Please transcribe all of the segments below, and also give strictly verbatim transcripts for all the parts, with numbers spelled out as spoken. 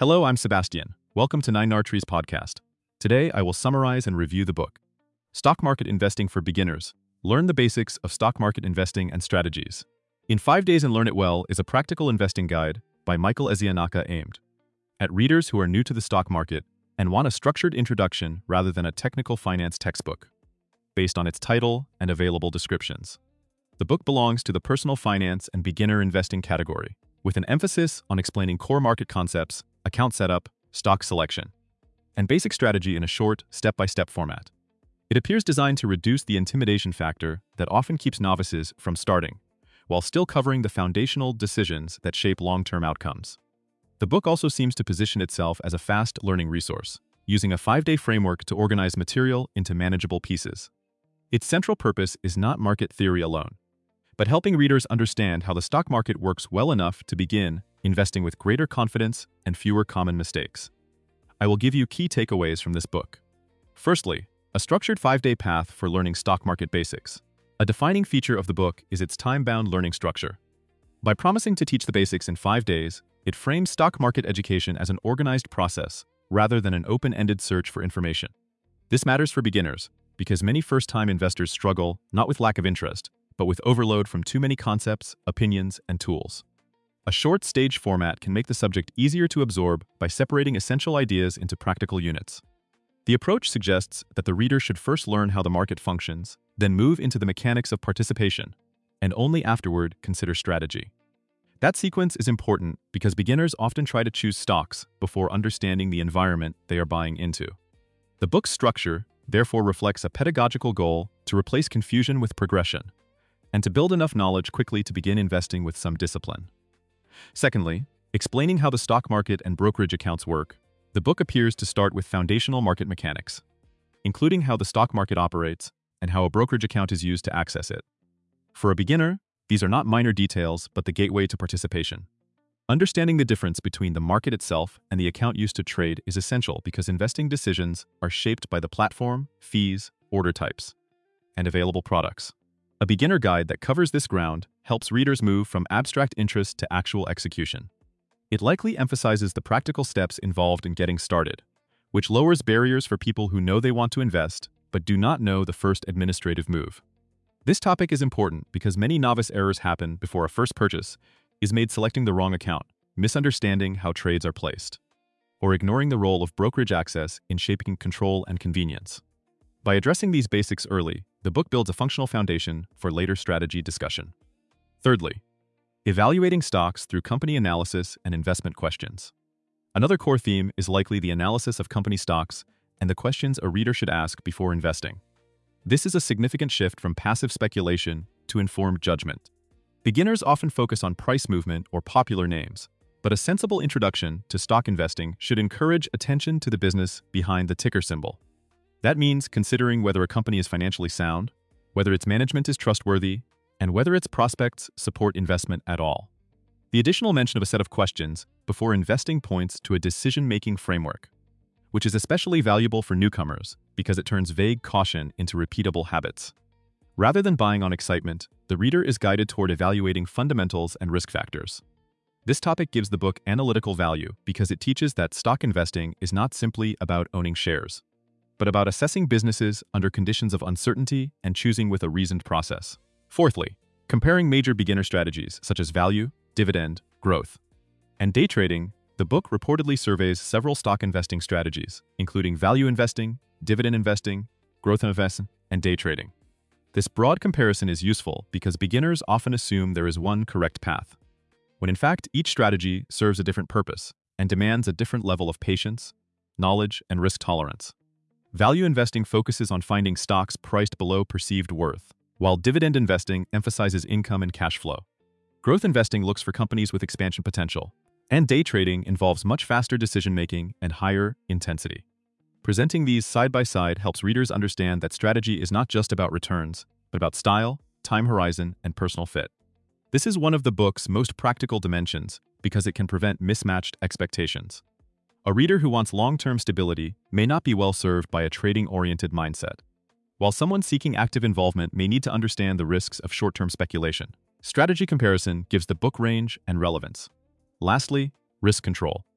Hello, I'm Sebastian. Welcome to Nine Nartrees podcast. Today, I will summarize and review the book, Stock Market Investing for Beginners. Learn the basics of stock market investing and strategies. In Five Days and Learn It Well is a practical investing guide by Michael Ezianaka aimed at readers who are new to the stock market and want a structured introduction rather than a technical finance textbook, based on its title and available descriptions. The book belongs to the personal finance and beginner investing category, with an emphasis on explaining core market concepts, account setup, stock selection, and basic strategy in a short, step-by-step format. It appears designed to reduce the intimidation factor that often keeps novices from starting, while still covering the foundational decisions that shape long-term outcomes. The book also seems to position itself as a fast learning resource, using a five-day framework to organize material into manageable pieces. Its central purpose is not market theory alone, but helping readers understand how the stock market works well enough to begin investing with greater confidence and fewer common mistakes. I will give you key takeaways from this book. Firstly, a structured five-day path for learning stock market basics. A defining feature of the book is its time-bound learning structure. By promising to teach the basics in five days, it frames stock market education as an organized process rather than an open-ended search for information. This matters for beginners because many first-time investors struggle not with lack of interest, but with overload from too many concepts, opinions, and tools. A short stage format can make the subject easier to absorb by separating essential ideas into practical units. The approach suggests that the reader should first learn how the market functions, then move into the mechanics of participation, and only afterward consider strategy. That sequence is important because beginners often try to choose stocks before understanding the environment they are buying into. The book's structure therefore reflects a pedagogical goal to replace confusion with progression, and to build enough knowledge quickly to begin investing with some discipline. Secondly, explaining how the stock market and brokerage accounts work, the book appears to start with foundational market mechanics, including how the stock market operates and how a brokerage account is used to access it. For a beginner, these are not minor details, but the gateway to participation. Understanding the difference between the market itself and the account used to trade is essential because investing decisions are shaped by the platform, fees, order types, and available products. A beginner guide that covers this ground helps readers move from abstract interest to actual execution. It likely emphasizes the practical steps involved in getting started, which lowers barriers for people who know they want to invest but do not know the first administrative move. This topic is important because many novice errors happen before a first purchase is made selecting the wrong account, misunderstanding how trades are placed, or ignoring the role of brokerage access in shaping control and convenience. By addressing these basics early, the book builds a functional foundation for later strategy discussion. Thirdly, evaluating stocks through company analysis and investment questions. Another core theme is likely the analysis of company stocks and the questions a reader should ask before investing. This is a significant shift from passive speculation to informed judgment. Beginners often focus on price movement or popular names, but a sensible introduction to stock investing should encourage attention to the business behind the ticker symbol. That means considering whether a company is financially sound, whether its management is trustworthy, and whether its prospects support investment at all. The additional mention of a set of questions before investing points to a decision-making framework, which is especially valuable for newcomers because it turns vague caution into repeatable habits. Rather than buying on excitement, the reader is guided toward evaluating fundamentals and risk factors. This topic gives the book analytical value because it teaches that stock investing is not simply about owning shares, but about assessing businesses under conditions of uncertainty and choosing with a reasoned process. Fourthly, comparing major beginner strategies such as value, dividend, growth, and day trading, the book reportedly surveys several stock investing strategies, including value investing, dividend investing, growth investing, and day trading. This broad comparison is useful because beginners often assume there is one correct path, when in fact each strategy serves a different purpose and demands a different level of patience, knowledge, and risk tolerance. Value investing focuses on finding stocks priced below perceived worth, while dividend investing emphasizes income and cash flow. Growth investing looks for companies with expansion potential, and day trading involves much faster decision-making and higher intensity. Presenting these side by side helps readers understand that strategy is not just about returns, but about style, time horizon, and personal fit. This is one of the book's most practical dimensions because it can prevent mismatched expectations. A reader who wants long-term stability may not be well served by a trading-oriented mindset, while someone seeking active involvement may need to understand the risks of short-term speculation. Strategy comparison gives the book range and relevance. Lastly, risk control.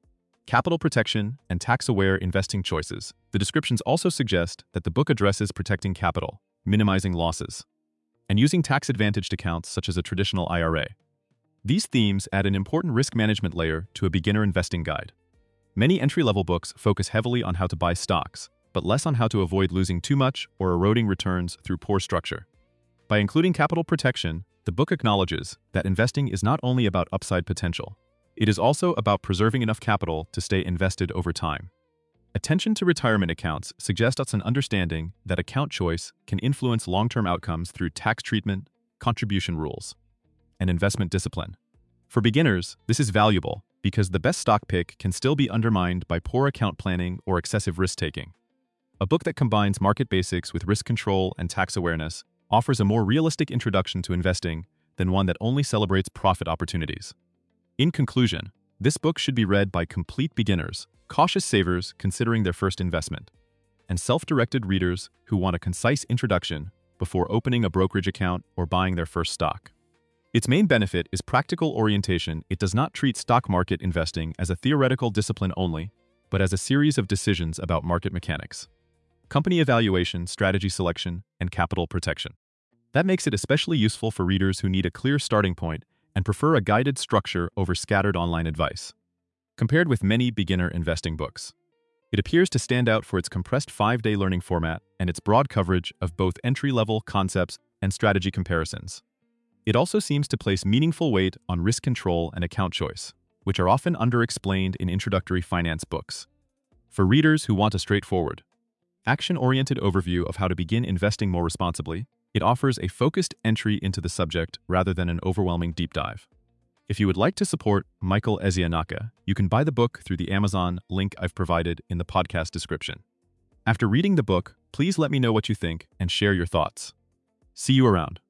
capital protection, and tax-aware investing choices. The descriptions also suggest that the book addresses protecting capital, minimizing losses, and using tax-advantaged accounts such as a traditional I R A. These themes add an important risk management layer to a beginner investing guide. Many entry-level books focus heavily on how to buy stocks, but less on how to avoid losing too much or eroding returns through poor structure. By including capital protection, the book acknowledges that investing is not only about upside potential. It is also about preserving enough capital to stay invested over time. Attention to retirement accounts suggests us an understanding that account choice can influence long-term outcomes through tax treatment, contribution rules, and investment discipline. For beginners, this is valuable because the best stock pick can still be undermined by poor account planning or excessive risk-taking. A book that combines market basics with risk control and tax awareness offers a more realistic introduction to investing than one that only celebrates profit opportunities. In conclusion, this book should be read by complete beginners, cautious savers considering their first investment, and self-directed readers who want a concise introduction before opening a brokerage account or buying their first stock. Its main benefit is practical orientation. It does not treat stock market investing as a theoretical discipline only, but as a series of decisions about market mechanics, company evaluation, strategy selection, and capital protection. That makes it especially useful for readers who need a clear starting point and prefer a guided structure over scattered online advice. Compared with many beginner investing books, it appears to stand out for its compressed five-day learning format and its broad coverage of both entry-level concepts and strategy comparisons. It also seems to place meaningful weight on risk control and account choice, which are often underexplained in introductory finance books. For readers who want a straightforward, action-oriented overview of how to begin investing more responsibly, it offers a focused entry into the subject rather than an overwhelming deep dive. If you would like to support Michael Ezianaka, you can buy the book through the Amazon link I've provided in the podcast description. After reading the book, please let me know what you think and share your thoughts. See you around.